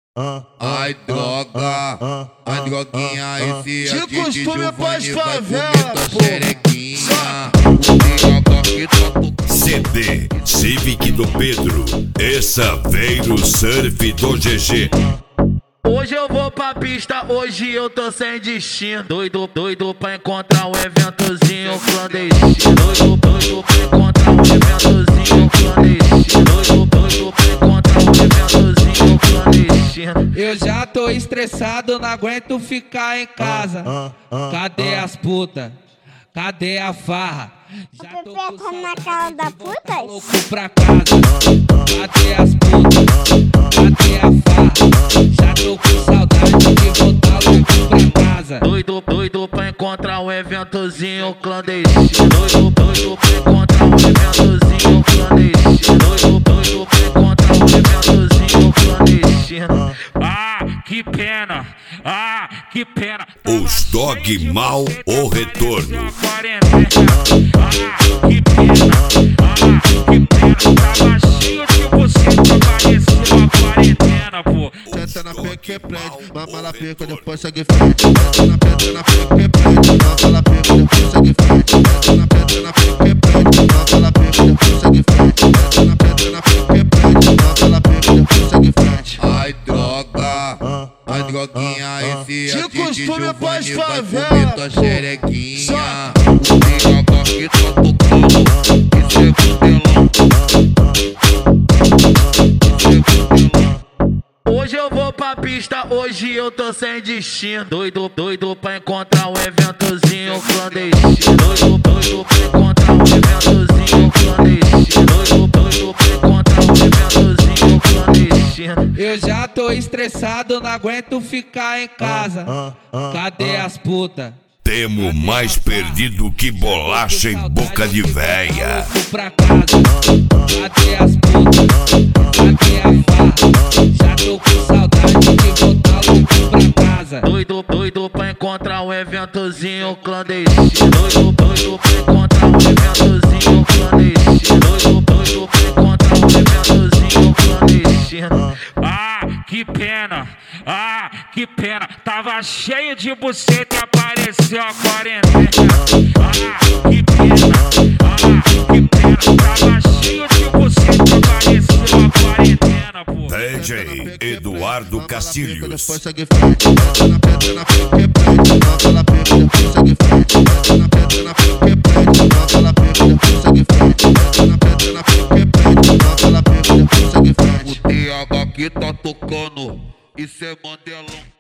Ai droga, a droguinha, esse de costume após vai favela, comer tua pô. xerequinha. O piroca que tá tocando. CD Civic do Pedro e Saveiro Surf do GG. Hoje eu vou pra pista, hoje eu tô sem destino. Doido pra encontrar um eventozinho clandestino. Doido pra encontrar um eventozinho clandestino. Doido pra encontrar um eventozinho clandestino. Eu já tô estressado, não aguento ficar em casa. Cadê as putas? Cadê a farra? Já tô com saudade na cara da puta? louco pra casa. Cadê as putas? Cadê a farra? Já tô com saudade de voltar louco pra casa. Doido pra encontrar um eventozinho clandestino. Doido pra encontrar um eventozinho clandestino. Doido pra encontrar um eventozinho clandestino. Que pena, que pena. Os Dog Mal, o retorno. Que pena, tava cheio de você, pareceu uma quarentena, pô. Senta na pica que prende, mama na pica, depois segue frente. Senta na pica que prende, mama na pica, depois segue frente. Senta na pica que prende, mama na pica, depois segue frente. Senta na pica que prende, mama na pica, depois segue frente. Ai droga, a droguinha, esse de costume após vai favela, comer tua pô. xerequinha. O piroca que tá tocando, isso é modelão. Hoje eu vou pra pista, hoje eu tô sem destino. Doido pra encontrar um eventozinho clandestino. Doido pra encontrar um eventozinho clandestino. Doido pra encontrar um eventozinho clandestino. Eu já tô estressado, não aguento ficar em casa. Cadê as putas? Temo mais perdido que bolacha em boca de véia. Louco pra casa. Cadê as putas? Cadê a farra? Já tô com saudade de voltar louco pra casa. Doido pra encontrar um eventozinho clandestino. Doido pra encontrar um eventozinho clandestino. Doido pra encontrar um eventozinho clandestino. Que pena, tava cheio de buceta e apareceu a quarentena. Que pena, tava cheio de buceta e apareceu a quarentena, pô. DJ Eduardo Castilhos. Depois segue frente. Senta na pica que prende, mama na pica, depois segue frente. Senta na pica que prende, mama na pica, depois segue frente. Senta na pica que prende, mama na pica, depois segue frente. O TH que tá tocando, isso é modelão.